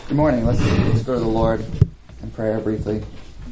Good morning. Let's go to the Lord in prayer briefly.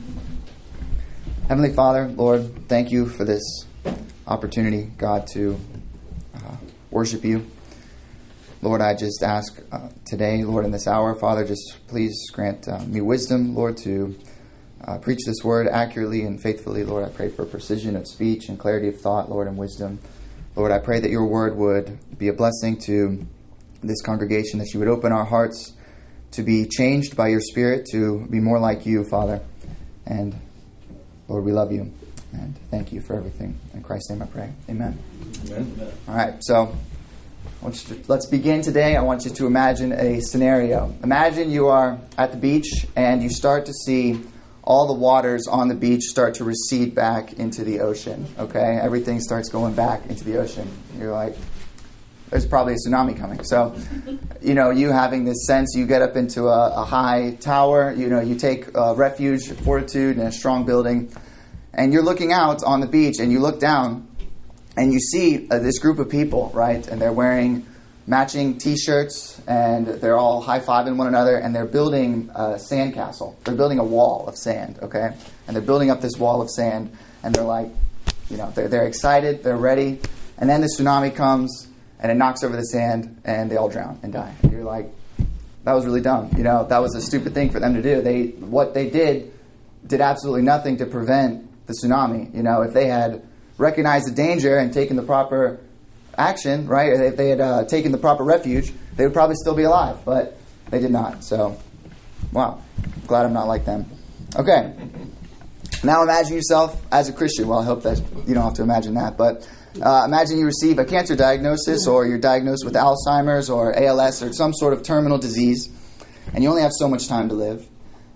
Heavenly Father, Lord, thank you for this opportunity, God, to worship you. Lord, I just ask today, Lord, in this hour, Father, just please grant me wisdom, Lord, to preach this word accurately and faithfully. Lord, I pray for precision of speech and clarity of thought, Lord, and wisdom. Lord, I pray that your word would be a blessing to this congregation, that you would open our hearts to be changed by your Spirit, to be more like you, Father. And Lord, we love you, and thank you for everything. In Christ's name I pray. Amen. Amen. All right, so let's begin today. I want you to imagine a scenario. Imagine you are at the beach, and you start to see all the waters on the beach start to recede back into the ocean, okay? Everything starts going back into the ocean. You're like, there's probably a tsunami coming. So, you having this sense, you get up into a high tower, you take refuge, fortitude, in a strong building, and you're looking out on the beach, and you look down, and you see this group of people, right? And they're wearing matching T-shirts, and they're all high-fiving one another, and they're building a sandcastle. They're building a wall of sand, okay? And they're building up this wall of sand, and they're like, they're excited, they're ready, and then the tsunami comes, and it knocks over the sand, and they all drown and die. And you're like, that was really dumb. That was a stupid thing for them to do. What they did absolutely nothing to prevent the tsunami. If they had recognized the danger and taken the proper action, right? If they had taken the proper refuge, they would probably still be alive. But they did not. So, wow. Glad I'm not like them. Okay. Now imagine yourself as a Christian. Well, I hope that you don't have to imagine that, but imagine you receive a cancer diagnosis, or you're diagnosed with Alzheimer's or ALS or some sort of terminal disease, and you only have so much time to live.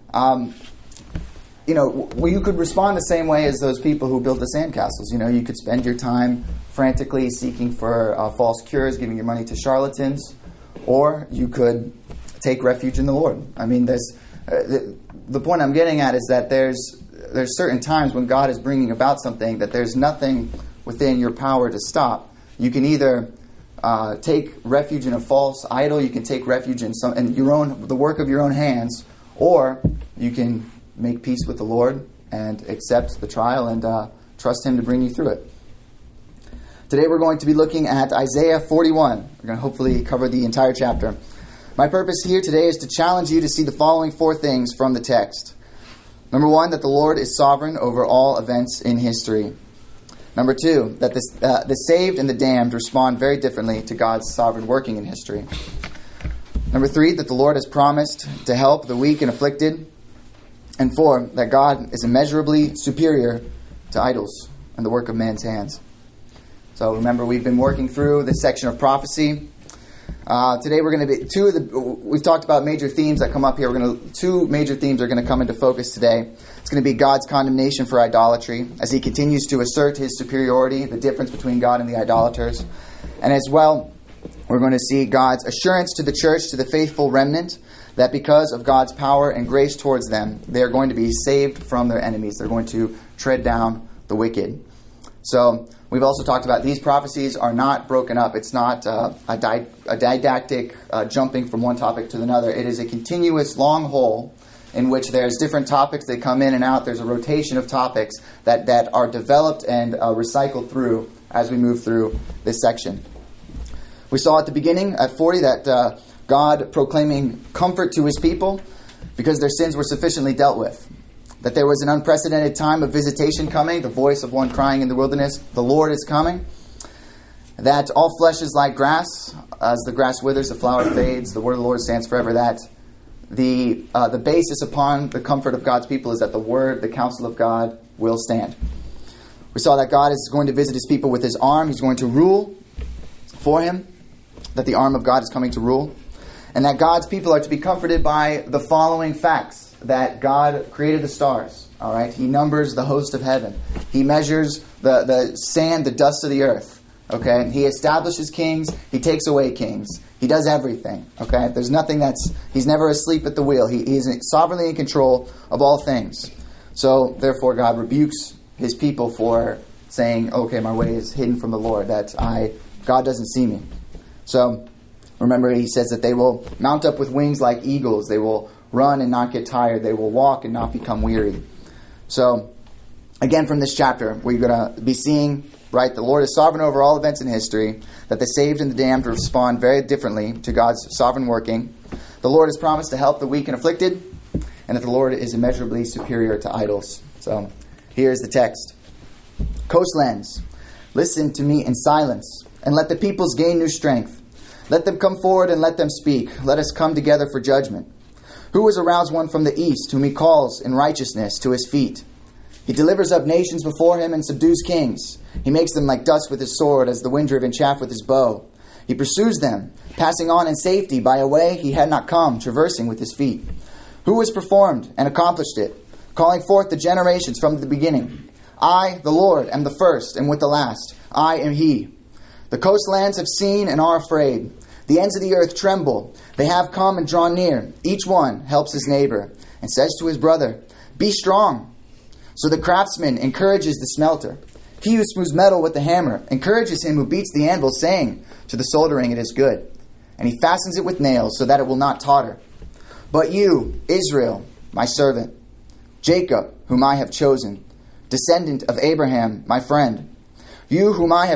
You could respond the same way as those people who built the sandcastles. You could spend your time frantically seeking for false cures, giving your money to charlatans, or you could take refuge in the Lord. I mean, the point I'm getting at is that there's certain times when God is bringing about something that there's nothing within your power to stop. You can either take refuge in a false idol, you can take refuge in the work of your own hands, or you can make peace with the Lord and accept the trial and trust Him to bring you through it. Today we're going to be looking at Isaiah 41. We're going to hopefully cover the entire chapter. My purpose here today is to challenge you to see the following 4 things from the text. Number 1, that the Lord is sovereign over all events in history. Number 2, that the saved and the damned respond very differently to God's sovereign working in history. Number 3, that the Lord has promised to help the weak and afflicted. And 4, that God is immeasurably superior to idols and the work of man's hands. So remember, we've been working through this section of prophecy. Today we're going to be we've talked about major themes that come up here. 2 major themes are going to come into focus today. It's going to be God's condemnation for idolatry as He continues to assert His superiority, the difference between God and the idolaters. And as well, we're going to see God's assurance to the church, to the faithful remnant, that because of God's power and grace towards them, they are going to be saved from their enemies. They're going to tread down the wicked. So we've also talked about these prophecies are not broken up. It's not a didactic jumping from one topic to another. It is a continuous long haul in which there's different topics that come in and out. There's a rotation of topics that are developed and recycled through as we move through this section. We saw at the beginning at 40 that God proclaiming comfort to His people because their sins were sufficiently dealt with. That there was an unprecedented time of visitation coming, the voice of one crying in the wilderness, the Lord is coming. That all flesh is like grass, as the grass withers, the flower fades, the word of the Lord stands forever. That the basis upon the comfort of God's people is that the word, the counsel of God will stand. We saw that God is going to visit His people with His arm. He's going to rule for Him, that the arm of God is coming to rule. And that God's people are to be comforted by the following facts. That God created the stars, all right? He numbers the host of heaven. He measures the sand, the dust of the earth, okay? He establishes kings. He takes away kings. He does everything, okay? There's nothing He's never asleep at the wheel. He is sovereignly in control of all things. So, therefore, God rebukes His people for saying, okay, my way is hidden from the Lord, that God doesn't see me. So, Remember, he says that they will mount up with wings like eagles. They will run and not get tired. They will walk and not become weary. So, again, from this chapter, we're going to be seeing, right, the Lord is sovereign over all events in history, that the saved and the damned respond very differently to God's sovereign working. The Lord has promised to help the weak and afflicted, and that the Lord is immeasurably superior to idols. So, here's the text. Coastlands, listen to me in silence, and let the peoples gain new strength. Let them come forward and let them speak. Let us come together for judgment. Who has aroused one from the east, whom he calls in righteousness to his feet? He delivers up nations before him and subdues kings. He makes them like dust with his sword, as the wind-driven chaff with his bow. He pursues them, passing on in safety by a way he had not come, traversing with his feet. Who has performed and accomplished it, calling forth the generations from the beginning? I, the Lord, am the first, and with the last. I am he. The coastlands have seen and are afraid. The ends of the earth tremble. They have come and drawn near. Each one helps his neighbor, and says to his brother, be strong. So the craftsman encourages the smelter. He who smooths metal with the hammer encourages him who beats the anvil, saying, to the soldering it is good. And he fastens it with nails, so that it will not totter. But you, Israel, my servant, Jacob, whom I have chosen, descendant of Abraham, my friend, you whom I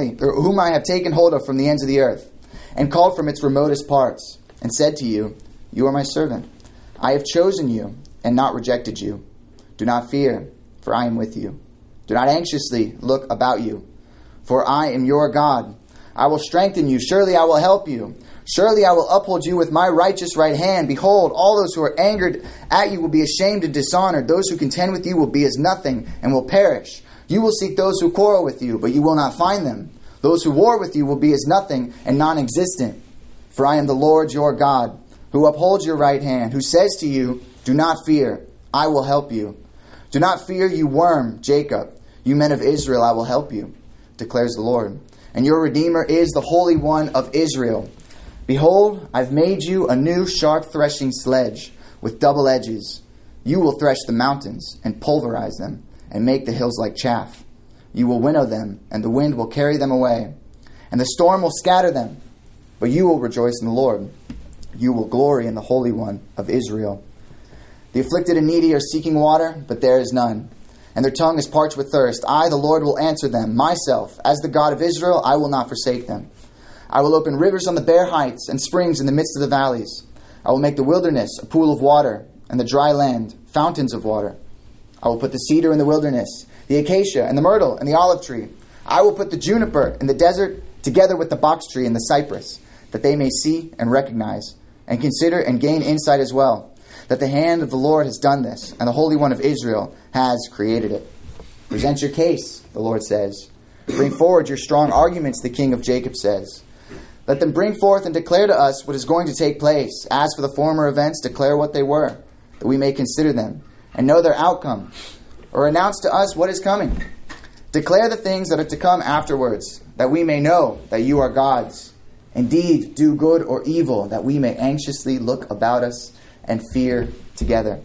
have taken hold of from the ends of the earth, and called from its remotest parts, and said to you, you are my servant. I have chosen you, and not rejected you. Do not fear, for I am with you. Do not anxiously look about you, for I am your God. I will strengthen you. Surely I will help you. Surely I will uphold you with my righteous right hand. Behold, all those who are angered at you will be ashamed and dishonored. Those who contend with you will be as nothing and will perish. You will seek those who quarrel with you, but you will not find them. Those who war with you will be as nothing and non-existent. For I am the Lord your God, who upholds your right hand, who says to you, do not fear, I will help you. Do not fear, you worm, Jacob. You men of Israel, I will help you, declares the Lord. And your Redeemer is the Holy One of Israel. Behold, I've made you a new sharp threshing sledge with double edges. You will thresh the mountains and pulverize them and make the hills like chaff. You will winnow them, and the wind will carry them away, and the storm will scatter them. But you will rejoice in the Lord. You will glory in the Holy One of Israel. The afflicted and needy are seeking water, but there is none, and their tongue is parched with thirst. I, the Lord, will answer them. Myself, as the God of Israel, I will not forsake them. I will open rivers on the bare heights and springs in the midst of the valleys. I will make the wilderness a pool of water, and the dry land fountains of water. I will put the cedar in the wilderness, the acacia and the myrtle and the olive tree. I will put the juniper in the desert together with the box tree and the cypress, that they may see and recognize and consider and gain insight as well, that the hand of the Lord has done this, and the Holy One of Israel has created it. Present your case, the Lord says. Bring forward your strong arguments, the King of Jacob says. Let them bring forth and declare to us what is going to take place. As for the former events, declare what they were, that we may consider them and know their outcome, or announce to us what is coming. Declare the things that are to come afterwards, that we may know that you are gods. Indeed, do good or evil, that we may anxiously look about us and fear together.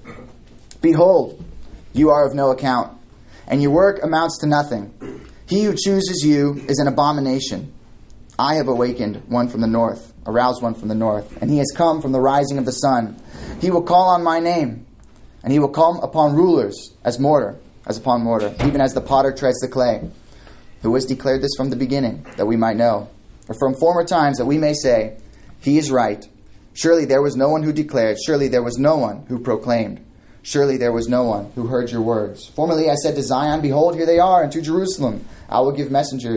Behold, you are of no account, and your work amounts to nothing. He who chooses you is an abomination. I have awakened one from the north, aroused one from the north, and he has come from the rising of the sun. He will call on my name, and he will come upon rulers as upon mortar, even as the potter treads the clay. Who has declared this from the beginning, that we might know, or from former times, that we may say, he is right. Surely there was no one who declared. Surely there was no one who proclaimed. Surely there was no one who heard your words. Formerly I said to Zion, behold, here they are, and to Jerusalem I will give a messenger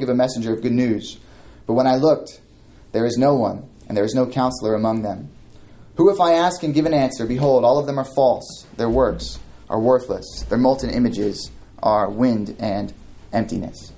of good news. But when I looked, there is no one, and there is no counselor among them. Who, if I ask, can give an answer? Behold, all of them are false. Their works are worthless. Their molten images are wind and emptiness.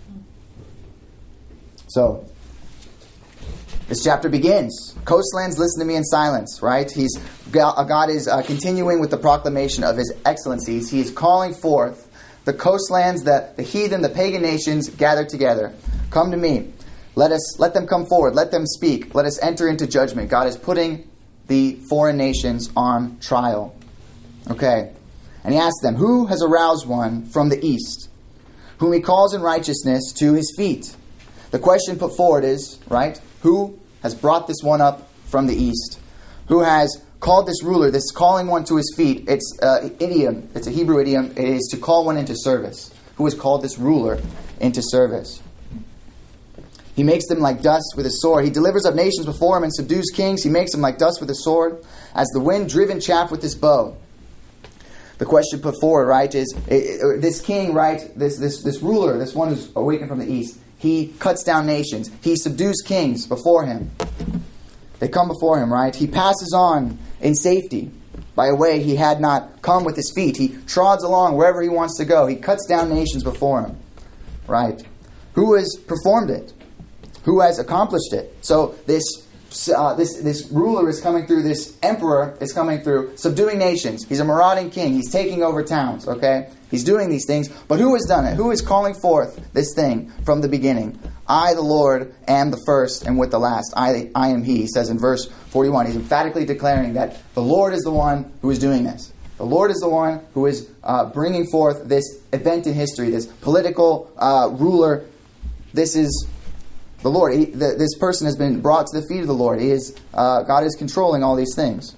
So, this chapter begins. Coastlands, listen to me in silence, right? God is continuing with the proclamation of his excellencies. He is calling forth the coastlands, the heathen, the pagan nations gathered together. Come to me. Let them come forward. Let them speak. Let us enter into judgment. God is putting the foreign nations on trial. Okay. And he asks them, who has aroused one from the east, whom he calls in righteousness to his feet? The question put forward is, right, who has brought this one up from the east, who has called this ruler, this calling one to his feet. It's idiom. It's a Hebrew idiom. It is to call one into service. Who has called this ruler into service? He makes them like dust with a sword. He delivers up nations before him and subdues kings. He makes them like dust with a sword, as the wind-driven chaff with his bow. The question put forward, right, is this king, right, this ruler, this one who's awakened from the east, he cuts down nations. He subdues kings before him. They come before him, right? He passes on in safety by a way he had not come with his feet. He trods along wherever he wants to go. He cuts down nations before him, right? Who has performed it? Who has accomplished it? So this ruler is coming through, this emperor is coming through, subduing nations. He's a marauding king. He's taking over towns, okay? He's doing these things. But who has done it? Who is calling forth this thing from the beginning? I, the Lord, am the first and with the last. I am He. He says in verse 41. He's emphatically declaring that the Lord is the one who is doing this. The Lord is the one who is bringing forth this event in history, this political ruler. This is the Lord. This person has been brought to the feet of the Lord. God is controlling all these things.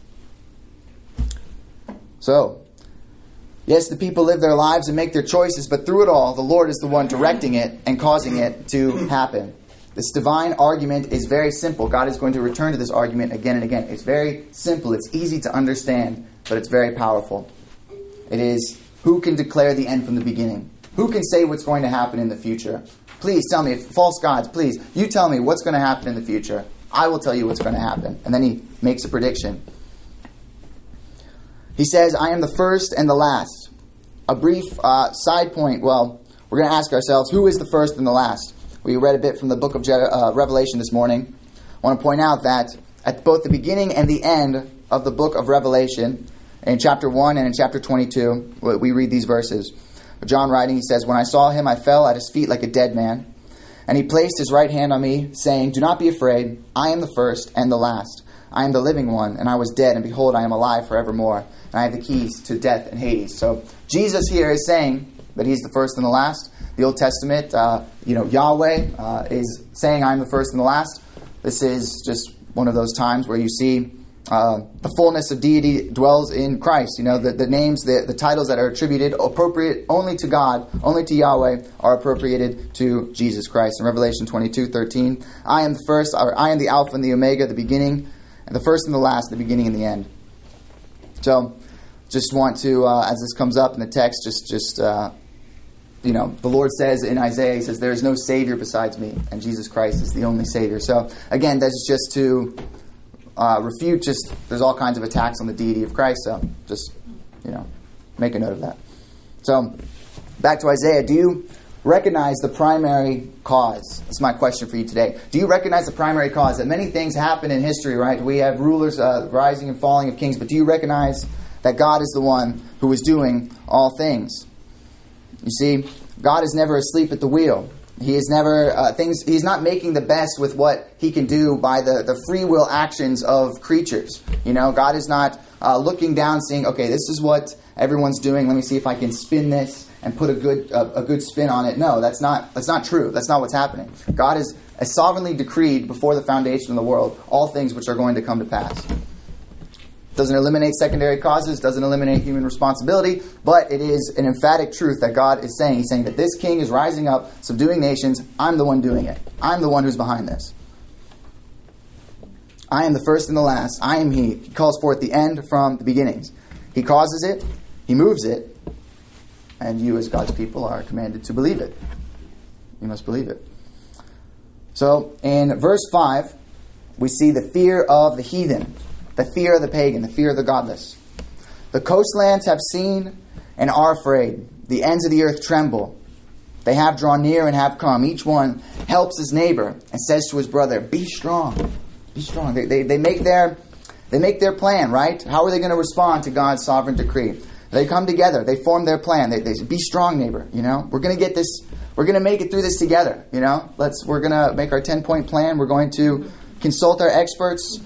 So, yes, the people live their lives and make their choices, but through it all, the Lord is the one directing it and causing it to happen. This divine argument is very simple. God is going to return to this argument again and again. It's very simple. It's easy to understand, but it's very powerful. It is, who can declare the end from the beginning? Who can say what's going to happen in the future? Please tell me, false gods, please, you tell me what's going to happen in the future. I will tell you what's going to happen. And then he makes a prediction. He says, I am the first and the last. A brief side point, well, we're going to ask ourselves, who is the first and the last? We read a bit from the book of Revelation this morning. I want to point out that at both the beginning and the end of the book of Revelation, in chapter 1 and in chapter 22, we read these verses. John writing, he says, when I saw him, I fell at his feet like a dead man. And he placed his right hand on me, saying, do not be afraid. I am the first and the last. I am the living one, and I was dead, and behold, I am alive forevermore. And I have the keys to death and Hades. So Jesus here is saying that he's the first and the last. The Old Testament, Yahweh is saying, I am the first and the last. This is just one of those times where you see the fullness of deity dwells in Christ. You know, the names, the titles that are attributed appropriate only to God, only to Yahweh, are appropriated to Jesus Christ. In Revelation 22:13, I am the first, or I am the Alpha and the Omega, the beginning, and the first and the last, the beginning and the end. So, just want to, as this comes up in the text, the Lord says in Isaiah, He says, there is no Savior besides me, and Jesus Christ is the only Savior. So, again, that's just to refute, there's all kinds of attacks on the deity of Christ, so just, make a note of that. So, back to Isaiah. Do you recognize the primary cause? That's my question for you today. Do you recognize the primary cause? That many things happen in history, right? We have rulers, rising and falling of kings, but do you recognize that God is the one who is doing all things? You see, God is never asleep at the wheel. He is never He's not making the best with what He can do by the free will actions of creatures. God is not looking down, saying, "Okay, this is what everyone's doing. Let me see if I can spin this and put a good spin on it." No, that's not true. That's not what's happening. God has sovereignly decreed before the foundation of the world all things which are going to come to pass. Doesn't eliminate secondary causes, doesn't eliminate human responsibility, but it is an emphatic truth that God is saying. He's saying that this king is rising up, subduing nations. I'm the one doing it. I'm the one who's behind this. I am the first and the last. I am He. He calls forth the end from the beginnings. He causes it. He moves it. And you as God's people are commanded to believe it. You must believe it. So in verse 5, we see the fear of the heathen. The fear of the pagan, the fear of the godless. The coastlands have seen and are afraid. The ends of the earth tremble. They have drawn near and have come. Each one helps his neighbor and says to his brother, "Be strong. Be strong." They make their plan, right? How are they going to respond to God's sovereign decree? They come together. They form their plan. They say, "Be strong, neighbor." We're going to get this. We're going to make it through this together. We're going to make our 10-point plan. We're going to consult our experts.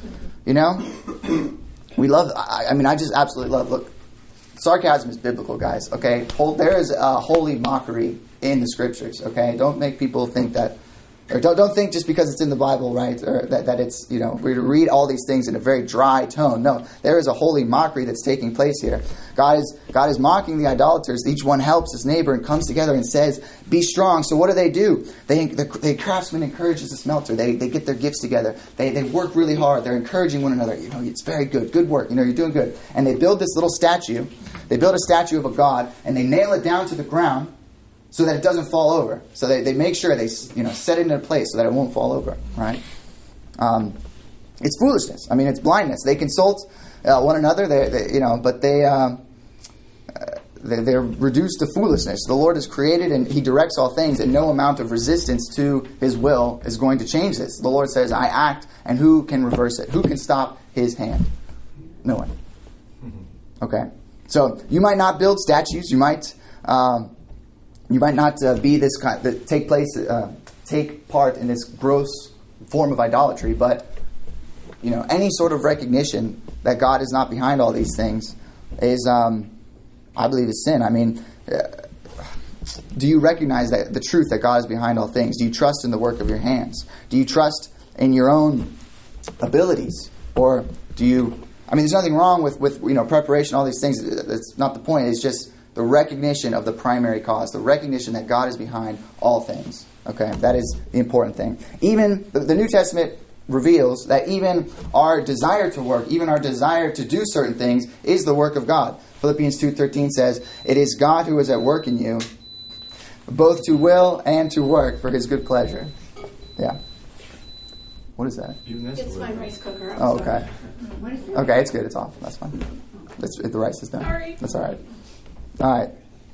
We love, I just absolutely love, look, sarcasm is biblical, guys, okay? There is a holy mockery in the scriptures, okay? Don't make people think that, Or don't think just because it's in the Bible, right, or that it's, we're to read all these things in a very dry tone. No, there is a holy mockery that's taking place here. God is mocking the idolaters. Each one helps his neighbor and comes together and says, be strong. So what do? The craftsman encourages the smelter. They get their gifts together. They work really hard. They're encouraging one another. It's very good. Good work. You're doing good. And they build this little statue. They build a statue of a god, and they nail it down to the ground so that it doesn't fall over. So they make sure they set it in a place so that it won't fall over. Right? It's foolishness. It's blindness. They consult one another. But they're reduced to foolishness. The Lord has created and He directs all things, and no amount of resistance to His will is going to change this. The Lord says, I act, and who can reverse it? Who can stop His hand? No one. Okay? So you might not build statues. You might not be this kind that take part in this gross form of idolatry, but any sort of recognition that God is not behind all these things is, I believe, is sin. Do you recognize that the truth that God is behind all things? Do you trust in the work of your hands? Do you trust in your own abilities, or do you? There's nothing wrong with preparation, all these things. That's not the point. It's just the recognition of the primary cause, the recognition that God is behind all things. Okay, that is the important thing. Even the New Testament reveals that even our desire to work, even our desire to do certain things is the work of God. Philippians 2:13 says, it is God who is at work in you, both to will and to work for His good pleasure. Yeah. What is that? It's my rice cooker. Oh, okay. Okay, it's good. It's off. That's fine. The rice is done. Sorry. That's all right. All right.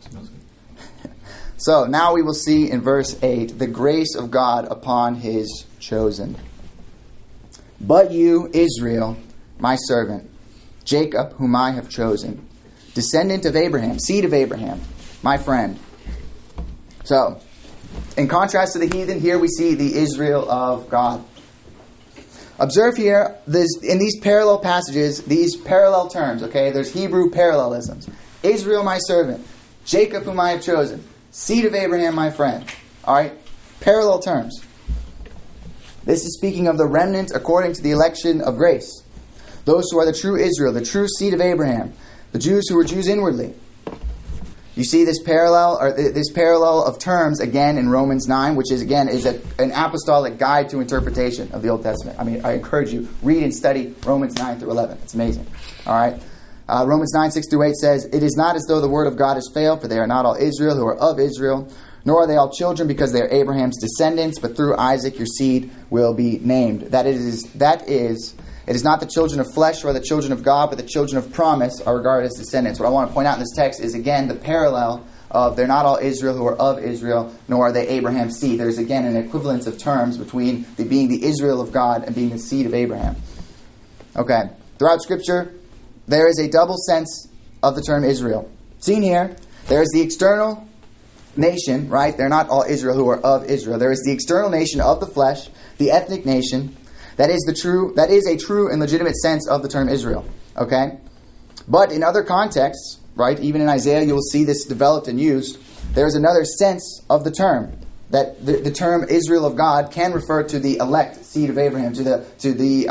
So now we will see in verse 8 the grace of God upon His chosen. But you, Israel, my servant, Jacob, whom I have chosen, descendant of Abraham, seed of Abraham, my friend. So, in contrast to the heathen, here we see the Israel of God. Observe here, in these parallel passages, these parallel terms, okay? There's Hebrew parallelisms. Israel, my servant. Jacob, whom I have chosen. Seed of Abraham, my friend. All right? Parallel terms. This is speaking of the remnant according to the election of grace. Those who are the true Israel, the true seed of Abraham. The Jews who were Jews inwardly. You see this parallel of terms again in Romans 9, which is an apostolic guide to interpretation of the Old Testament. I encourage you, read and study Romans 9 through 11. It's amazing. All right. Romans 9, 6 through 8 says, it is not as though the word of God has failed, for they are not all Israel who are of Israel, nor are they all children because they are Abraham's descendants, but through Isaac your seed will be named. It is not the children of flesh or the children of God, but the children of promise are regarded as descendants. What I want to point out in this text is, again, the parallel of they're not all Israel who are of Israel, nor are they Abraham's seed. There's, again, an equivalence of terms between being the Israel of God and being the seed of Abraham. Okay. Throughout Scripture, there is a double sense of the term Israel. Seen here, there is the external nation, right? They're not all Israel who are of Israel. There is the external nation of the flesh, the ethnic nation. That is a true and legitimate sense of the term Israel. Okay? But in other contexts, right, even in Isaiah you will see this developed and used, there is another sense of the term. That the term Israel of God can refer to the elect seed of Abraham, the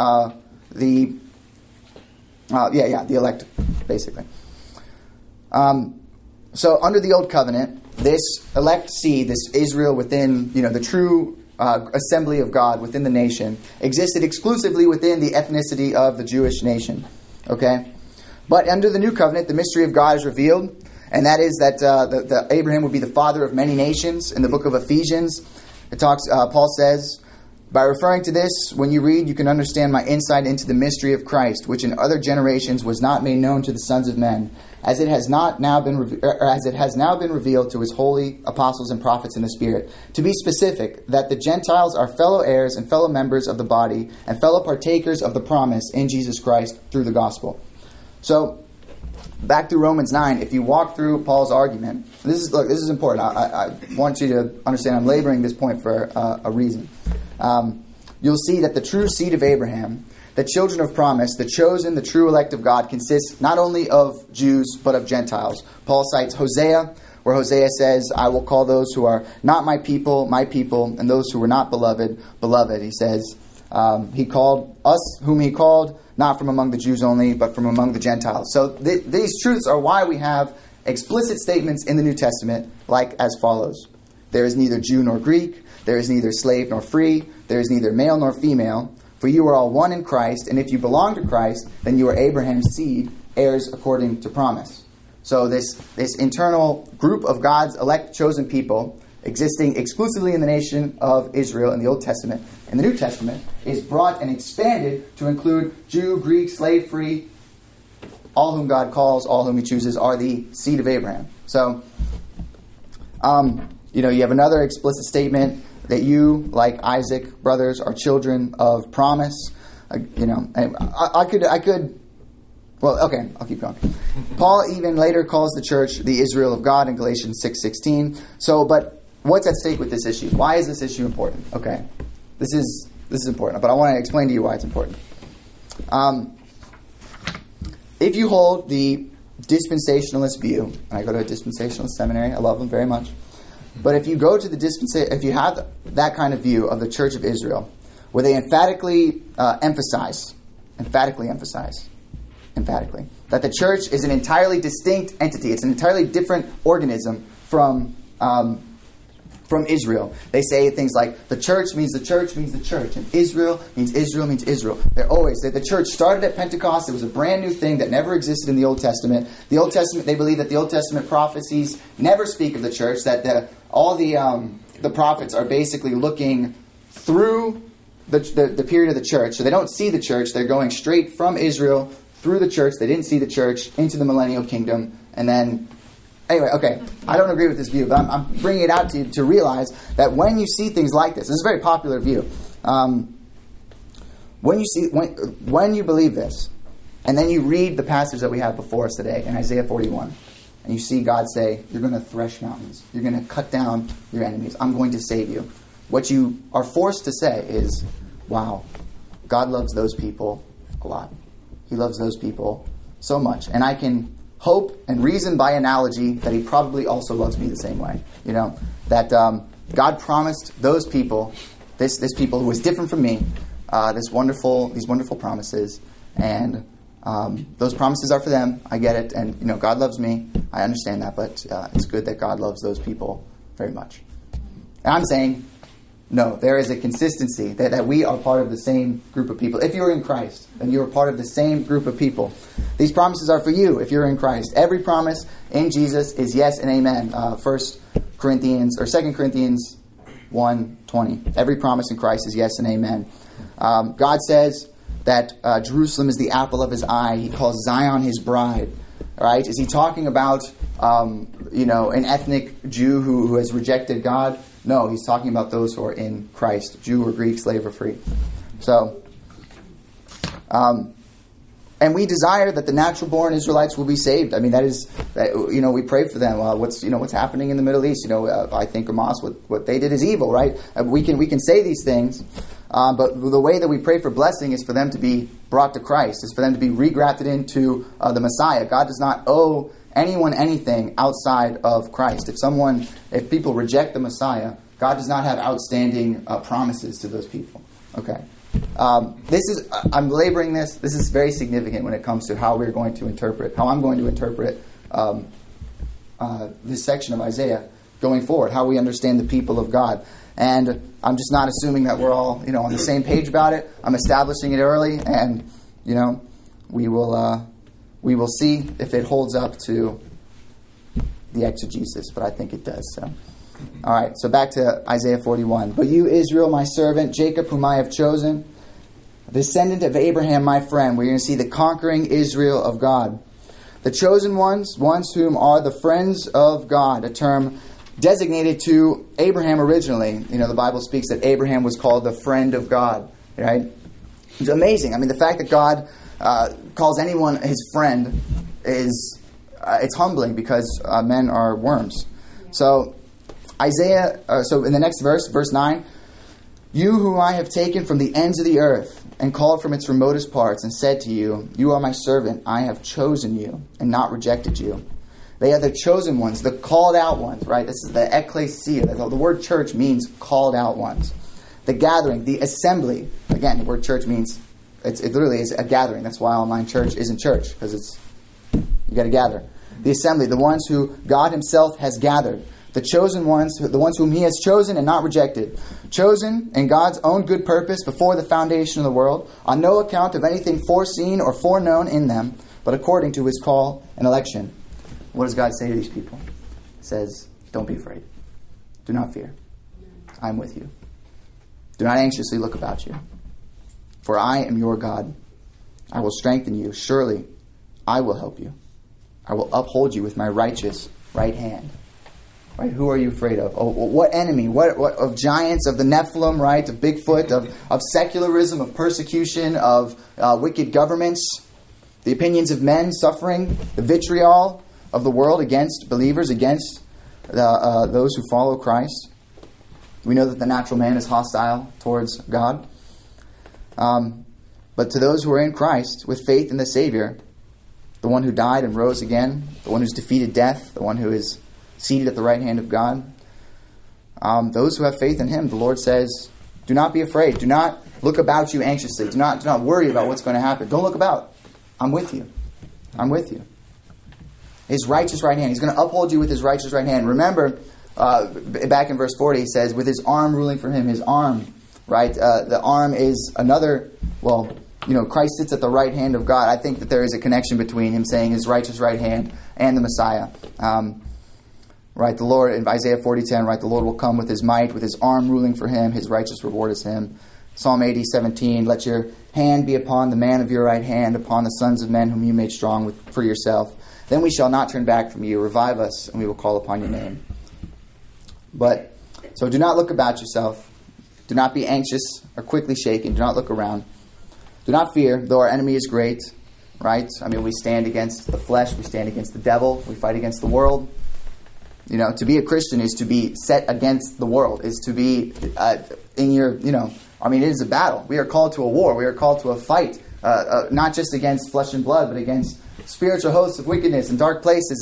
elect, basically. So under the Old Covenant, this elect seed, this Israel within, the true assembly of God within the nation, existed exclusively within the ethnicity of the Jewish nation. Okay? But under the New Covenant, the mystery of God is revealed, and that is that Abraham would be the father of many nations. In the book of Ephesians, Paul says, by referring to this, when you read, you can understand my insight into the mystery of Christ, which in other generations was not made known to the sons of men, as it has now been revealed to his holy apostles and prophets in the Spirit. To be specific, that the Gentiles are fellow heirs and fellow members of the body and fellow partakers of the promise in Jesus Christ through the gospel. So, back to Romans 9, if you walk through Paul's argument, this is important. I want you to understand I'm laboring this point for a reason. You'll see that the true seed of Abraham, the children of promise, the chosen, the true elect of God, consists not only of Jews, but of Gentiles. Paul cites Hosea where Hosea says, I will call those who are not my people, and those who were not beloved, beloved. He says, he called us whom he called, not from among the Jews only, but from among the Gentiles. So these truths are why we have explicit statements in the New Testament like as follows. There is neither Jew nor Greek, there is neither slave nor free, there is neither male nor female, for you are all one in Christ, and if you belong to Christ, then you are Abraham's seed, heirs according to promise. So this internal group of God's elect chosen people, existing exclusively in the nation of Israel in the Old Testament, in the New Testament, is brought and expanded to include Jew, Greek, slave, free. All whom God calls, all whom he chooses, are the seed of Abraham. So, you have another explicit statement that you, like Isaac, brothers, are children of promise. I could. Well, okay, I'll keep going. Paul even later calls the church the Israel of God in Galatians 6:16. So, but what's at stake with this issue? Why is this issue important? Okay, this is important, but I want to explain to you why it's important. If you hold the dispensationalist view, and I go to a dispensationalist seminary, I love them very much. But if you go to if you have that kind of view of the Church of Israel, where they emphatically emphasize that the church is an entirely distinct entity, it's an entirely different organism from Israel. They say things like the church means the church means the church, and Israel means Israel means Israel. They're always the church started at Pentecost. It was a brand new thing that never existed in the Old Testament. The Old Testament, they believe that the Old Testament prophecies never speak of the church. That all the prophets are basically looking through the period of the church. So they don't see the church. They're going straight from Israel through the church. They didn't see the church into the millennial kingdom, and then. Anyway, okay, I don't agree with this view, but I'm bringing it out to you to realize that when you see things like this is a very popular view. When you believe this, and then you read the passage that we have before us today in Isaiah 41, and you see God say, you're going to thresh mountains, you're going to cut down your enemies, I'm going to save you. What you are forced to say is, wow, God loves those people a lot. He loves those people so much, and I can hope and reason by analogy that he probably also loves me the same way. That God promised those people, this people who was different from me, these wonderful promises, and those promises are for them. I get it, and God loves me. I understand that, but it's good that God loves those people very much. And I'm saying, no, there is a consistency that we are part of the same group of people. If you're in Christ, then you're part of the same group of people. These promises are for you if you're in Christ. Every promise in Jesus is yes and amen. 2 Corinthians 1:20. Every promise in Christ is yes and amen. God says that Jerusalem is the apple of his eye. He calls Zion his bride. All right? Is he talking about an ethnic Jew who has rejected God? No, he's talking about those who are in Christ, Jew or Greek, slave or free. So, and we desire that the natural-born Israelites will be saved. I mean, that is, we pray for them. What's happening in the Middle East? I think Hamas, what they did is evil, right? We can say these things, but the way that we pray for blessing is for them to be brought to Christ, is for them to be regrafted into the Messiah. God does not owe anyone anything outside of Christ. If people reject the Messiah, God does not have outstanding promises to those people. Okay. I'm belaboring this. This is very significant when it comes to how I'm going to interpret this section of Isaiah going forward, how we understand the people of God. And I'm just not assuming that we're all, on the same page about it. I'm establishing it early, and, we will see if it holds up to the exegesis, but I think it does. So, all right. So back to Isaiah 41. But you, Israel, my servant, Jacob, whom I have chosen, descendant of Abraham, my friend. We're going to see the conquering Israel of God, the chosen ones whom are the friends of God, a term designated to Abraham originally. The Bible speaks that Abraham was called the friend of God. Right? It's amazing. I mean, the fact that God calls anyone his friend is it's humbling, because men are worms. So Isaiah. So in the next verse 9, you whom I have taken from the ends of the earth and called from its remotest parts, and said to you, you are my servant. I have chosen you and not rejected you. They are the chosen ones, the called out ones, right? This is the ecclesia. The word church means called out ones. The gathering, the assembly. Again, the word church means, it literally is a gathering. That's why online church isn't church, because you got to gather. The assembly, the ones who God himself has gathered. The chosen ones, the ones whom he has chosen and not rejected. Chosen in God's own good purpose before the foundation of the world, on no account of anything foreseen or foreknown in them, but according to his call and election. What does God say to these people? He says, don't be afraid. Do not fear. I am with you. Do not anxiously look about you. For I am your God. I will strengthen you. Surely I will help you. I will uphold you with my righteous right hand. Right? Who are you afraid of? Oh, what enemy? What of giants, of the Nephilim, right? Of Bigfoot, of secularism, of persecution, of wicked governments, the opinions of men, suffering, the vitriol of the world against believers, against those who follow Christ. We know that the natural man is hostile towards God. But to those who are in Christ, with faith in the Savior, the one who died and rose again, the one who's defeated death, the one who is seated at the right hand of God, those who have faith in him, the Lord says, do not be afraid. Do not look about you anxiously. Do not worry about what's going to happen. Don't look about. I'm with you. I'm with you. His righteous right hand. He's going to uphold you with his righteous right hand. Remember, back in verse 40, he says, with his arm ruling for him, his arm, right? The arm is another, Christ sits at the right hand of God. I think that there is a connection between him saying his righteous right hand and the Messiah. Right, the Lord, in Isaiah 40:10, right, the Lord will come with his might, with his arm ruling for him, his righteous reward is him. Psalm 80:17, let your hand be upon the man of your right hand, upon the sons of men whom you made strong for yourself. Then we shall not turn back from you. Revive us, and we will call upon your name. So do not look about yourself. Do not be anxious or quickly shaken. Do not look around. Do not fear, though our enemy is great, right? I mean, we stand against the flesh. We stand against the devil. We fight against the world. To be a Christian is to be set against the world, is to be it is a battle. We are called to a war. We are called to a fight, not just against flesh and blood, but against spiritual hosts of wickedness in dark places.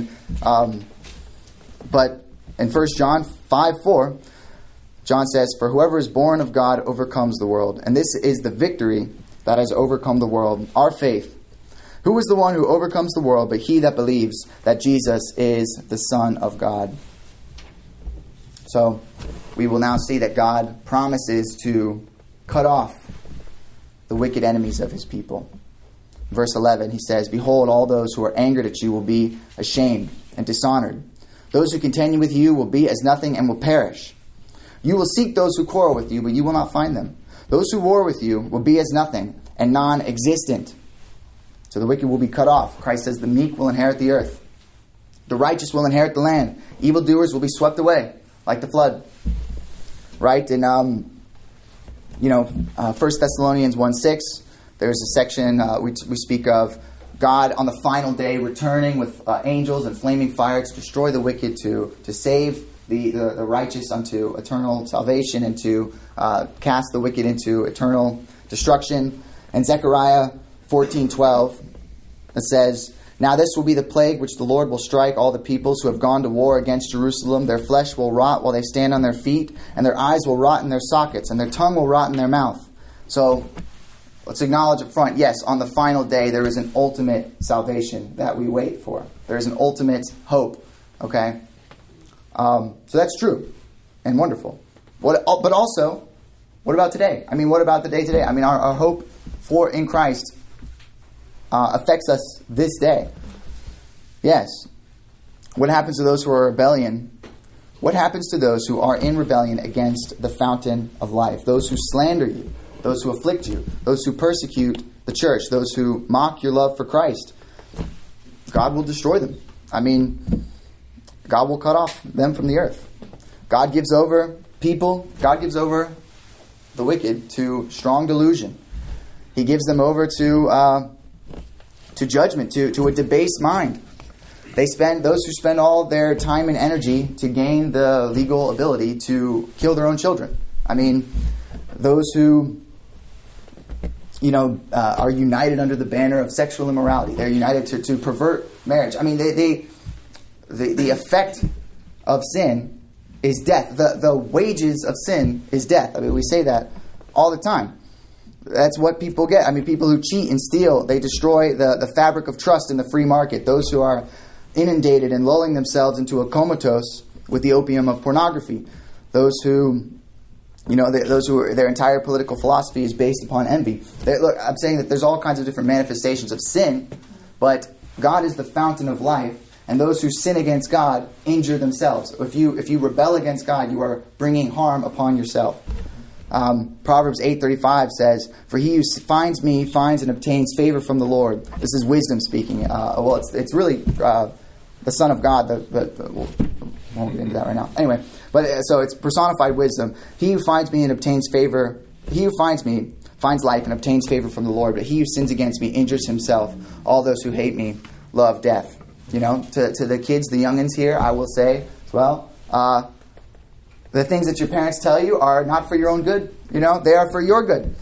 But in 1 John 5:4, John says, for whoever is born of God overcomes the world. And this is the victory that has overcome the world, our faith. Who is the one who overcomes the world but he that believes that Jesus is the Son of God? So we will now see that God promises to cut off the wicked enemies of his people. Verse 11, he says, behold, all those who are angered at you will be ashamed and dishonored. Those who continue with you will be as nothing and will perish. You will seek those who quarrel with you, but you will not find them. Those who war with you will be as nothing and non-existent. So the wicked will be cut off. Christ says the meek will inherit the earth. The righteous will inherit the land. Evildoers will be swept away like the flood. Right? In 1 Thessalonians 1:6, there's a section we speak of God on the final day returning with angels and flaming fire to destroy the wicked, to save the righteous unto eternal salvation, and to cast the wicked into eternal destruction. And Zechariah 14:12, it says, now this will be the plague which the Lord will strike all the peoples who have gone to war against Jerusalem. Their flesh will rot while they stand on their feet, and their eyes will rot in their sockets, and their tongue will rot in their mouth. So let's acknowledge up front, yes, on the final day there is an ultimate salvation that we wait for. There is an ultimate hope. Okay? So that's true and wonderful. But also, what about today? I mean, what about the day today? I mean, our hope in Christ affects us this day. Yes. What happens to those who are in rebellion? What happens to those who are in rebellion against the fountain of life? Those who slander you, those who afflict you, those who persecute the church, those who mock your love for Christ. God will destroy them. I mean, God will cut off them from the earth. God gives over the wicked to strong delusion. He gives them over to judgment, to a debased mind. Those who spend all their time and energy to gain the legal ability to kill their own children. I mean, those who are united under the banner of sexual immorality. They're united to pervert marriage. I mean, the effect of sin is death. The wages of sin is death. I mean, we say that all the time. That's what people get. I mean, people who cheat and steal, they destroy the fabric of trust in the free market. Those who are inundated and lulling themselves into a comatose with the opium of pornography. Those who, their entire political philosophy is based upon envy. Look, I'm saying that there's all kinds of different manifestations of sin, but God is the fountain of life, and those who sin against God injure themselves. If you rebel against God, you are bringing harm upon yourself. Proverbs 8:35 says, "For he who finds me finds and obtains favor from the Lord." This is wisdom speaking. It's really the Son of God. We won't get into that right now. Anyway, so it's personified wisdom. He who finds me and obtains favor. He who finds me finds life and obtains favor from the Lord. But he who sins against me injures himself. All those who hate me love death. To the kids, the youngins here, I will say as well. The things that your parents tell you are not for your own good. They are for your good.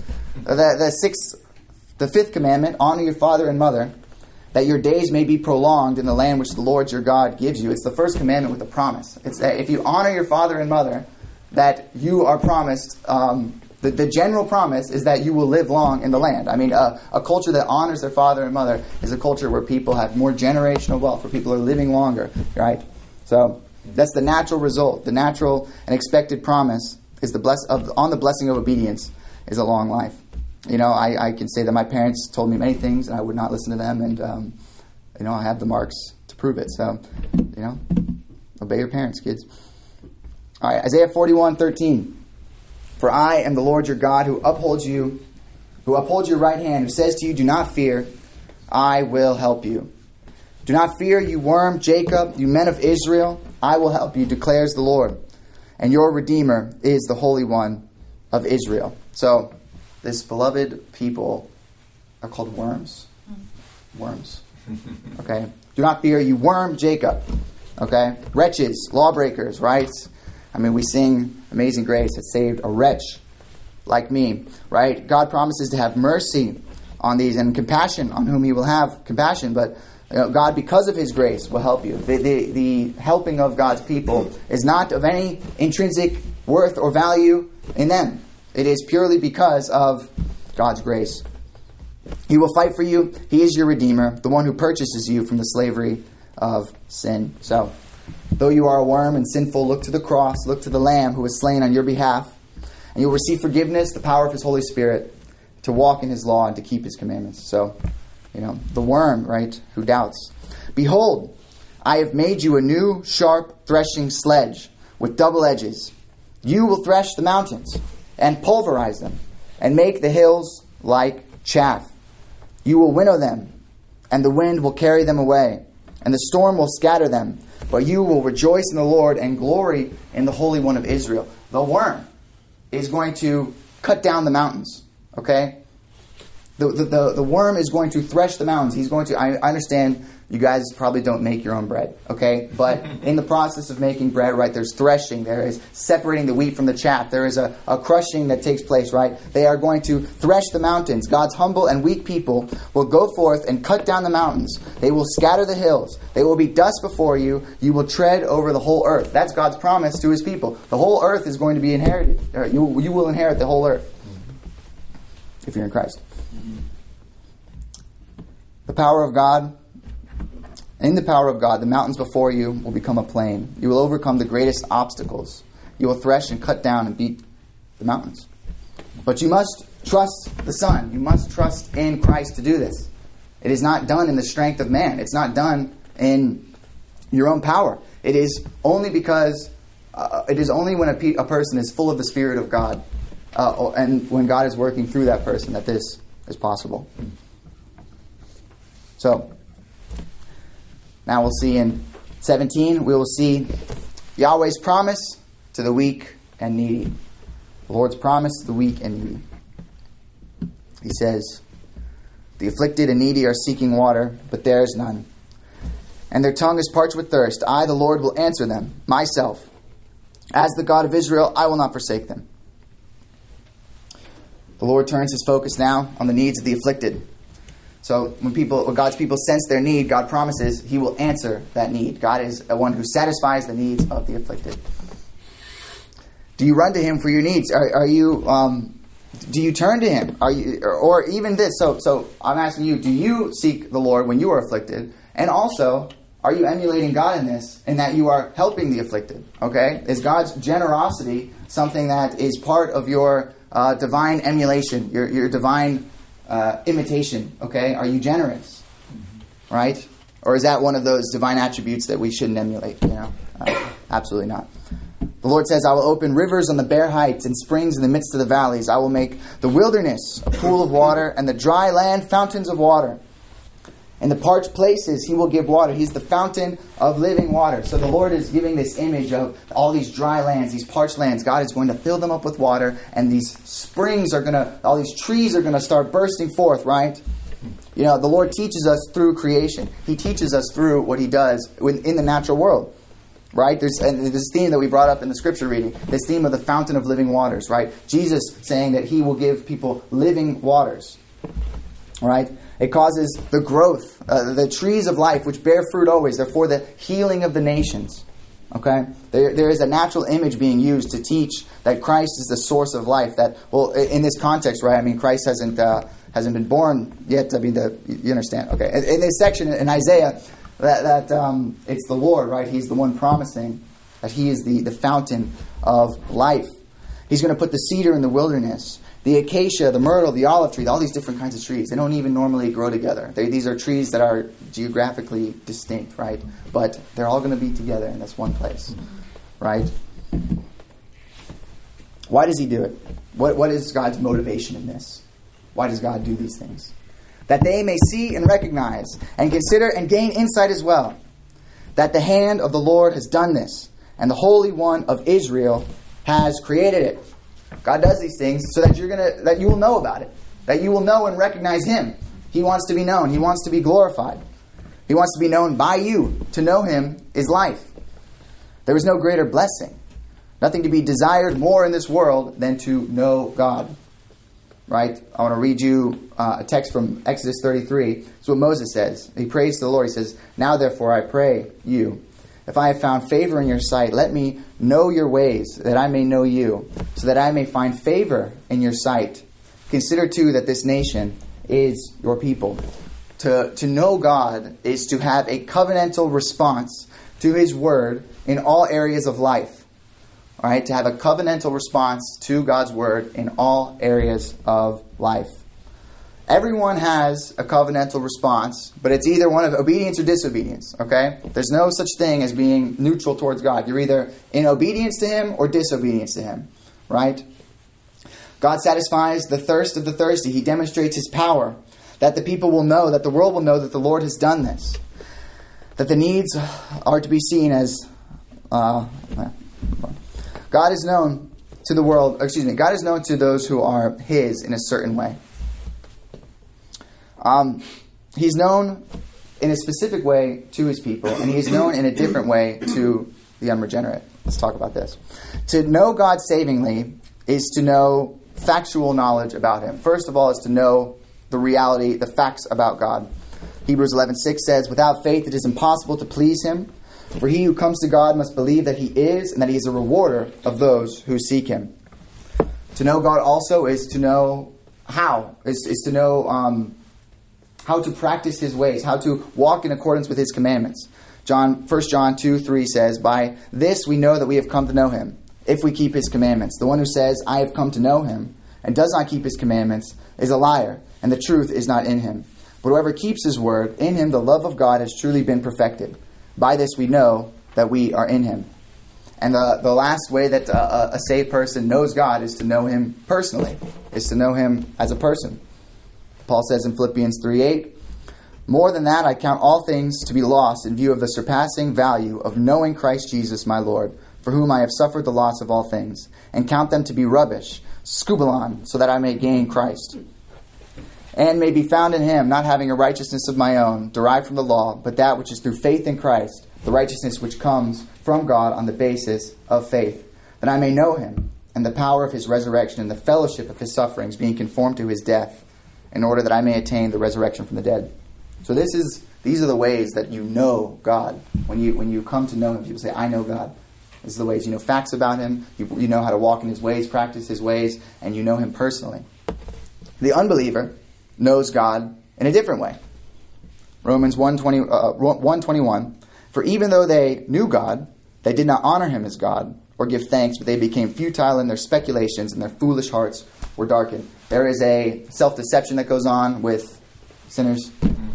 The fifth commandment, honor your father and mother, that your days may be prolonged in the land which the Lord your God gives you. It's the first commandment with a promise. It's that if you honor your father and mother, that you are promised, the general promise is that you will live long in the land. I mean, a culture that honors their father and mother is a culture where people have more generational wealth, where people are living longer, right? So that's the natural result. The natural and expected promise is on the blessing of obedience is a long life. I can say that my parents told me many things, and I would not listen to them, and I have the marks to prove it. So, obey your parents, kids. All right, Isaiah 41:13. "For I am the Lord your God, who upholds your right hand, who says to you, do not fear, I will help you. Do not fear, you worm Jacob, you men of Israel, I will help you, declares the Lord. And your Redeemer is the Holy One of Israel." So, this beloved people are called worms. Worms. Okay? "Do not fear, you worm Jacob." Okay? Wretches, lawbreakers, right? I mean, we sing Amazing Grace that saved a wretch like me, right? God promises to have mercy on these and compassion on whom he will have compassion, but God, because of his grace, will help you. The helping of God's people is not of any intrinsic worth or value in them. It is purely because of God's grace. He will fight for you. He is your Redeemer, the one who purchases you from the slavery of sin. So, though you are a worm and sinful, look to the cross, look to the Lamb who was slain on your behalf, and you'll receive forgiveness, the power of his Holy Spirit, to walk in his law and to keep his commandments. So, the worm, right, who doubts. "Behold, I have made you a new, sharp threshing sledge with double edges. You will thresh the mountains and pulverize them and make the hills like chaff. You will winnow them, and the wind will carry them away, and the storm will scatter them. But you will rejoice in the Lord and glory in the Holy One of Israel." The worm is going to cut down the mountains, okay? The worm is going to thresh the mountains. He's going to, I understand you guys probably don't make your own bread, okay? But in the process of making bread, right, there's threshing. There is separating the wheat from the chaff. There is a crushing that takes place, right? They are going to thresh the mountains. God's humble and weak people will go forth and cut down the mountains. They will scatter the hills. They will be dust before you. You will tread over the whole earth. That's God's promise to his people. The whole earth is going to be inherited. You will inherit the whole earth if you're in Christ. The power of God. In the power of God, the mountains before you will become a plain. You will overcome the greatest obstacles. You will thresh and cut down and beat the mountains. But you must trust the Son. You must trust in Christ to do this. It is not done in the strength of man. It's not done in your own power. It is only because, it is only when a person is full of the Spirit of God and when God is working through that person that this is possible. So, now we'll see in 17, we will see Yahweh's promise to the weak and needy. The Lord's promise to the weak and needy. He says, "The afflicted and needy are seeking water, but there is none. And their tongue is parched with thirst. I, the Lord, will answer them, myself. As the God of Israel, I will not forsake them." The Lord turns his focus now on the needs of the afflicted. So when God's people sense their need, God promises He will answer that need. God is the one who satisfies the needs of the afflicted. Do you run to Him for your needs? Are you? Do you turn to Him? Are you, or even this? So I'm asking you: do you seek the Lord when you are afflicted? And also, are you emulating God in this, in that you are helping the afflicted? Okay, is God's generosity something that is part of your divine emulation, your divine imitation? Okay, are you generous? Right? Or is that one of those divine attributes that we shouldn't emulate? Absolutely not. The Lord says, I will open rivers on the bare heights and springs in the midst of the valleys. I will make the wilderness a pool of water and the dry land fountains of water. In the parched places He will give water. He's the fountain of living water. So the Lord is giving this image of all these dry lands, these parched lands. God is going to fill them up with water, and these springs are going to, all these trees are going to start bursting forth, right? The Lord teaches us through creation. He teaches us through what He does in the natural world. Right? There's this theme that we brought up in the scripture reading, this theme of the fountain of living waters, right? Jesus saying that He will give people living waters, right? It causes the growth, the trees of life, which bear fruit always. They're for the healing of the nations, okay? There is a natural image being used to teach that Christ is the source of life. That, well, in this context, right? I mean, Christ hasn't been born yet. I mean, you understand, okay? In this section in Isaiah, that it's the Lord, right? He's the one promising that He is the fountain of life. He's going to put the cedar in the wilderness, the acacia, the myrtle, the olive tree, all these different kinds of trees. They don't even normally grow together. These are trees that are geographically distinct, right? But they're all going to be together in this one place, right? Why does He do it? What is God's motivation in this? Why does God do these things? That they may see and recognize and consider and gain insight as well, that the hand of the Lord has done this, and the Holy One of Israel has created it. God does these things so that that you will know about it, that you will know and recognize Him. He wants to be known. He wants to be glorified. He wants to be known by you. To know Him is life. There is no greater blessing, nothing to be desired more in this world than to know God. Right? I want to read you a text from Exodus 33. It's what Moses says. He prays to the Lord. He says, Now therefore I pray you, if I have found favor in your sight, let me know your ways, that I may know you, so that I may find favor in your sight. Consider too that this nation is your people. To know God is to have a covenantal response to His word in all areas of life. All right, to have a covenantal response to God's word in all areas of life. Everyone has a covenantal response, but it's either one of obedience or disobedience. Okay? There's no such thing as being neutral towards God. You're either in obedience to Him or disobedience to Him. Right? God satisfies the thirst of the thirsty. He demonstrates His power, that the people will know, that the world will know that the Lord has done this. That the needs are to be seen as... God is known to the world, God is known to those who are His in a certain way. He's known in a specific way to His people, and He is known in a different way to the unregenerate. Let's talk about this. To know God savingly is to know factual knowledge about Him. First of all, is to know the reality, the facts about God. Hebrews 11:6 says, Without faith it is impossible to please Him. For he who comes to God must believe that He is, and that He is a rewarder of those who seek Him. To know God also is to know how. Is to know how to practice His ways, how to walk in accordance with His commandments. 1 John 2:3 says, By this we know that we have come to know Him, if we keep His commandments. The one who says, I have come to know Him, and does not keep His commandments, is a liar, and the truth is not in him. But whoever keeps His word, in him the love of God has truly been perfected. By this we know that we are in Him. And the last way that a saved person knows God is to know Him personally, is to know Him as a person. Paul says in Philippians 3:8, More than that, I count all things to be lost in view of the surpassing value of knowing Christ Jesus my Lord, for whom I have suffered the loss of all things, and count them to be rubbish, skubalon, so that I may gain Christ, and may be found in Him, not having a righteousness of my own, derived from the law, but that which is through faith in Christ, the righteousness which comes from God on the basis of faith, that I may know Him, and the power of His resurrection, and the fellowship of His sufferings, being conformed to His death, in order that I may attain the resurrection from the dead. So these are the ways that you know God. When you come to know Him, people say, I know God. These are the ways you know facts about Him, you know how to walk in His ways, practice His ways, and you know Him personally. The unbeliever knows God in a different way. Romans 1:21, for even though they knew God, they did not honor Him as God or give thanks, but they became futile in their speculations, and their foolish hearts were darkened. There is a self-deception that goes on with sinners.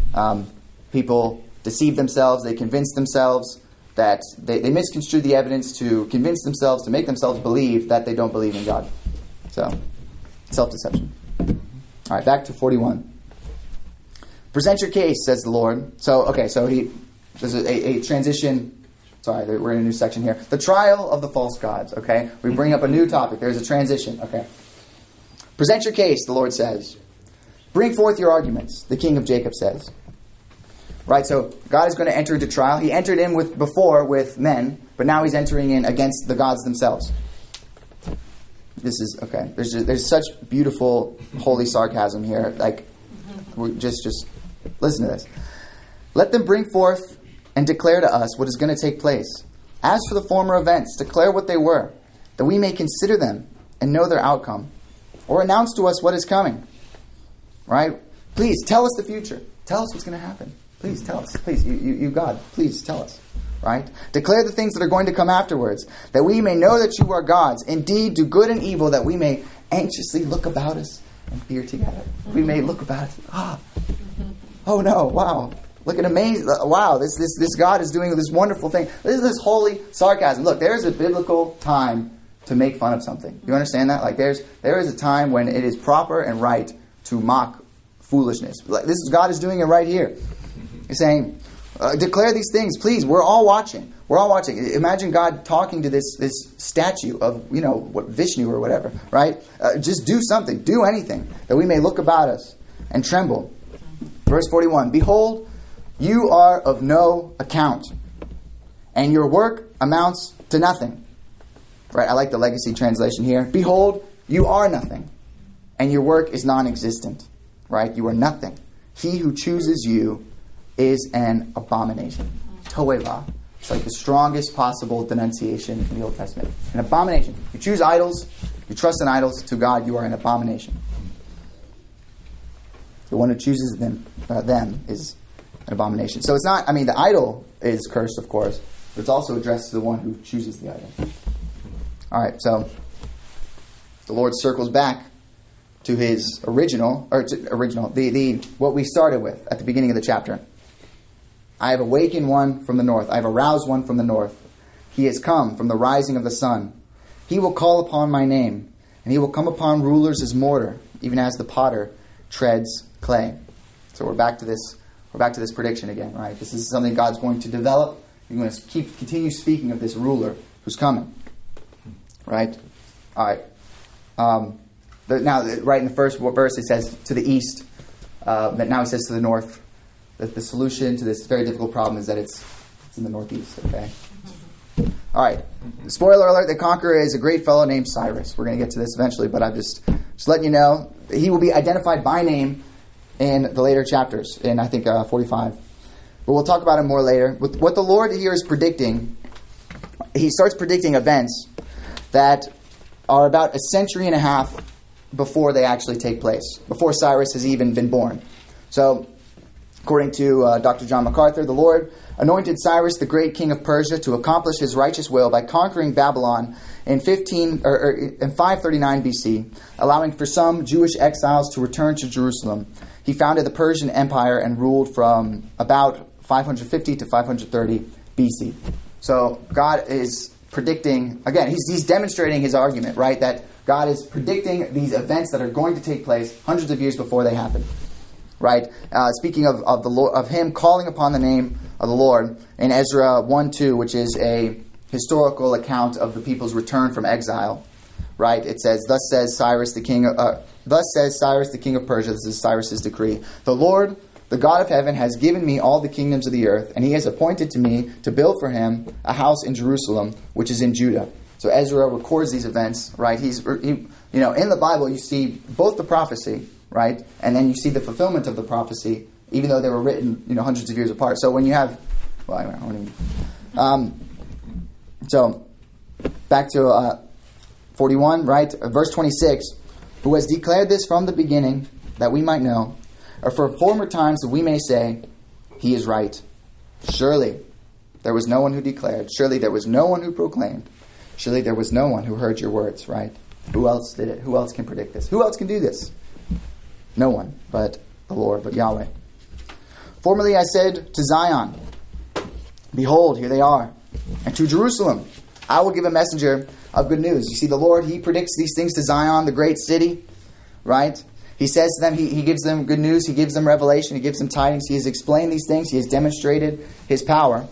People deceive themselves, they convince themselves that they misconstrue the evidence to convince themselves, to make themselves believe that they don't believe in God. So, self-deception. All right, back to 41. Present your case, says the Lord. So there's a transition. Sorry, we're in a new section here. The trial of the false gods, okay? We bring up a new topic. There's a transition, okay? Present your case, the Lord says. Bring forth your arguments, the King of Jacob says. Right, so God is going to enter into trial. He entered in before with men, but now He's entering in against the gods themselves. This is, okay, there's such beautiful, holy sarcasm here. Like, just listen to this. Let them bring forth and declare to us what is going to take place. As for the former events, declare what they were, that we may consider them and know their outcome, or announce to us what is coming. Right? Please, tell us the future. Tell us what's going to happen. Please, tell us. Please, you God, please tell us. Right? Declare the things that are going to come afterwards, that we may know that you are gods. Indeed, do good and evil, that we may anxiously look about us and fear together. We may look about us. Oh no, wow. Look at amazing. Wow, this God is doing this wonderful thing. This is this holy sarcasm. Look, there is a biblical time to make fun of something. You understand that? Like there is a time when it is proper and right to mock foolishness. Like God is doing it right here. He's saying, declare these things, please. We're all watching. We're all watching. Imagine God talking to this statue of, Vishnu or whatever, right? Just do something. Do anything, that we may look about us and tremble. Verse 41, behold, you are of no account, and your work amounts to nothing. Right? I like the Legacy translation here. Behold, you are nothing, and your work is non-existent. Right? You are nothing. He who chooses you is an abomination. Toeva. It's like the strongest possible denunciation in the Old Testament. An abomination. You choose idols, you trust in idols, to God you are an abomination. The one who chooses them is an abomination. So it's not, the idol is cursed, of course, but it's also addressed to the one who chooses the idol. Alright, so the Lord circles back to His what we started with at the beginning of the chapter. I have awakened one from the north. I have aroused one from the north. He has come from the rising of the sun. He will call upon my name, and he will come upon rulers as mortar, even as the potter treads clay. So we're back to this prediction again, right? This is something God's going to develop. He's going to continue speaking of this ruler who's coming. Right? All right. Now, right in the first verse, it says to the east. But now he says to the north. That the solution to this very difficult problem is that it's in the northeast. Okay. All right. Spoiler alert: the conqueror is a great fellow named Cyrus. We're going to get to this eventually, but I'm just letting you know he will be identified by name in the later chapters. In I think 45. But we'll talk about him more later. What the Lord here is predicting, He starts predicting events that are about a century and a half before they actually take place, before Cyrus has even been born. So, according to Dr. John MacArthur, the Lord anointed Cyrus, the great king of Persia, to accomplish His righteous will by conquering Babylon in 539 BC, allowing for some Jewish exiles to return to Jerusalem. He founded the Persian Empire and ruled from about 550 to 530 BC. So God is predicting, again, he's demonstrating his argument, right? That God is predicting these events that are going to take place hundreds of years before they happen. Right? Speaking of the Lord, of Him calling upon the name of the Lord in Ezra 1:2, which is a historical account of the people's return from exile. Right? It says, "Thus says Cyrus the king of Persia." This is Cyrus's decree. "The Lord, the God of heaven, has given me all the kingdoms of the earth, and He has appointed to me to build for Him a house in Jerusalem, which is in Judah." So Ezra records these events. Right? In the Bible you see both the prophecy. right? And then you see the fulfillment of the prophecy, even though they were written, hundreds of years apart. So when you have, well, anyway, I won't even. So back to 41, right? Verse 26. Who has declared this from the beginning, that we might know, or for former times that we may say, he is right. Surely there was no one who declared. Surely there was no one who proclaimed. Surely there was no one who heard your words, right? Who else did it? Who else can predict this? Who else can do this? No one but the Lord, but Yahweh. Formerly I said to Zion, behold, here they are. And to Jerusalem, I will give a messenger of good news. You see, the Lord, he predicts these things to Zion, the great city, right? He says to them, he gives them good news, he gives them revelation, he gives them tidings. He has explained these things, he has demonstrated his power.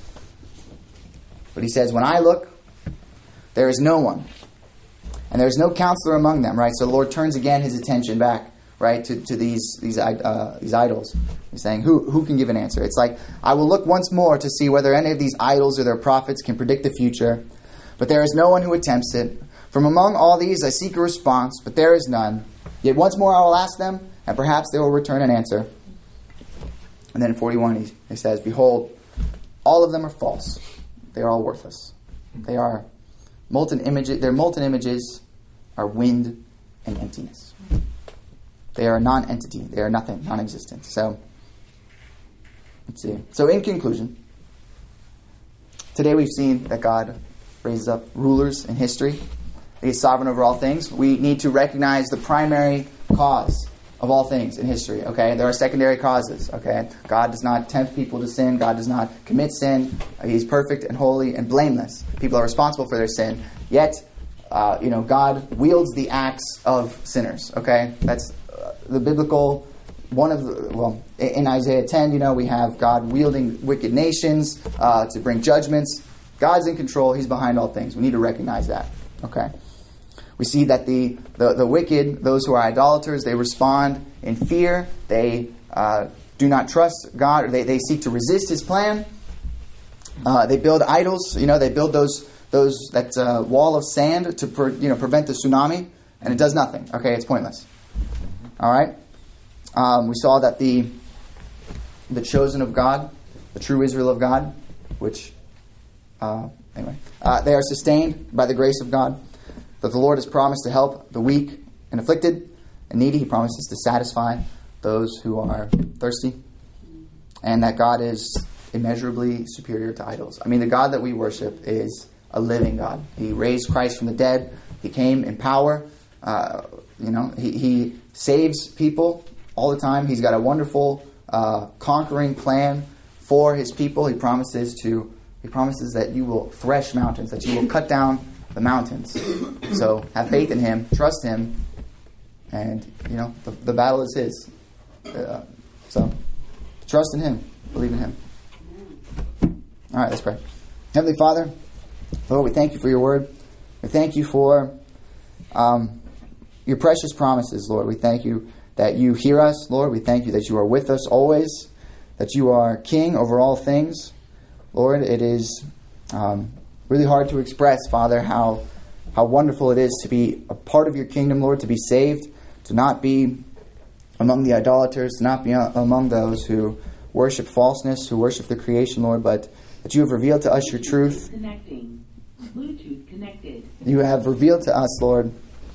But he says, when I look, there is no one. And there is no counselor among them, right? So the Lord turns again his attention back, right, to these idols. He's saying, who can give an answer? It's like, I will look once more to see whether any of these idols or their prophets can predict the future. But there is no one who attempts it. From among all these I seek a response, but there is none. Yet once more I will ask them, and perhaps they will return an answer. And then in 41 he says, behold, all of them are false. They are all worthless. They are molten images. Their molten images are wind and emptiness. They are a non-entity. They are nothing, non-existent. So, let's see. So in conclusion, today we've seen that God raises up rulers in history. He is sovereign over all things. We need to recognize the primary cause of all things in history. Okay, there are secondary causes. Okay, God does not tempt people to sin. God does not commit sin. He's perfect and holy and blameless. People are responsible for their sin. Yet, God wields the axe of sinners. Okay, that's the biblical. In Isaiah 10, we have God wielding wicked nations to bring judgments. God's in control. He's behind all things. We need to recognize that. Okay. We see that the wicked, those who are idolaters, they respond in fear. They do not trust God, or they seek to resist His plan. They build idols. They build that wall of sand to prevent the tsunami, and it does nothing. Okay, it's pointless. All right. We saw that the chosen of God, the true Israel of God, which they are sustained by the grace of God. That the Lord has promised to help the weak and afflicted and needy. He promises to satisfy those who are thirsty. And that God is immeasurably superior to idols. I mean, the God that we worship is a living God. He raised Christ from the dead. He came in power. He saves people all the time. He's got a wonderful conquering plan for His people. He promises that you will thresh mountains, that you will cut down the mountains. So have faith in Him, trust Him, and the battle is His. So trust in Him, believe in Him. All right, let's pray. Heavenly Father, Lord, we thank You for Your word. We thank You for Your precious promises, Lord. We thank You that You hear us, Lord. We thank You that You are with us always, that You are King over all things. Lord, it is really hard to express, Father, how wonderful it is to be a part of Your kingdom, Lord, to be saved, to not be among the idolaters, to not be among those who worship falseness, who worship the creation, Lord, but that You have revealed to us Your truth. Connecting. Bluetooth connected. You have revealed to us, Lord,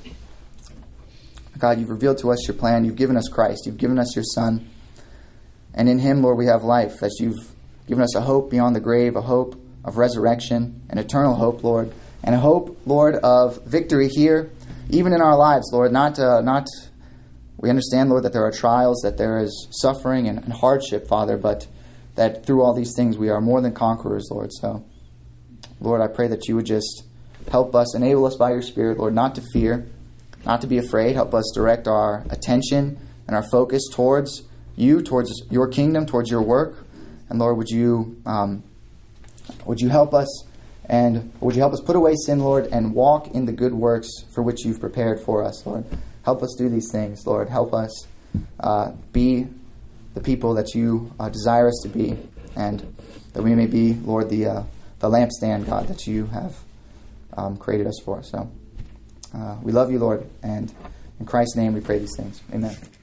God, You've revealed to us Your plan. You've given us Christ. You've given us Your Son. And in Him, Lord, we have life, that You've given us a hope beyond the grave, a hope of resurrection, an eternal hope, Lord, and a hope, Lord, of victory here, even in our lives, Lord. We understand, Lord, that there are trials, that there is suffering and hardship, Father, but that through all these things we are more than conquerors, Lord. So, Lord, I pray that You would just help us, enable us by Your Spirit, Lord, not to fear, not to be afraid. Help us direct our attention and our focus towards You, towards Your kingdom, towards Your work. And Lord, would you help us, and would You help us put away sin, Lord, and walk in the good works for which You've prepared for us, Lord. Help us do these things, Lord. Help us be the people that You desire us to be, and that we may be, Lord, the lampstand, God, that You have created us for. So we love You, Lord, and in Christ's name we pray these things. Amen.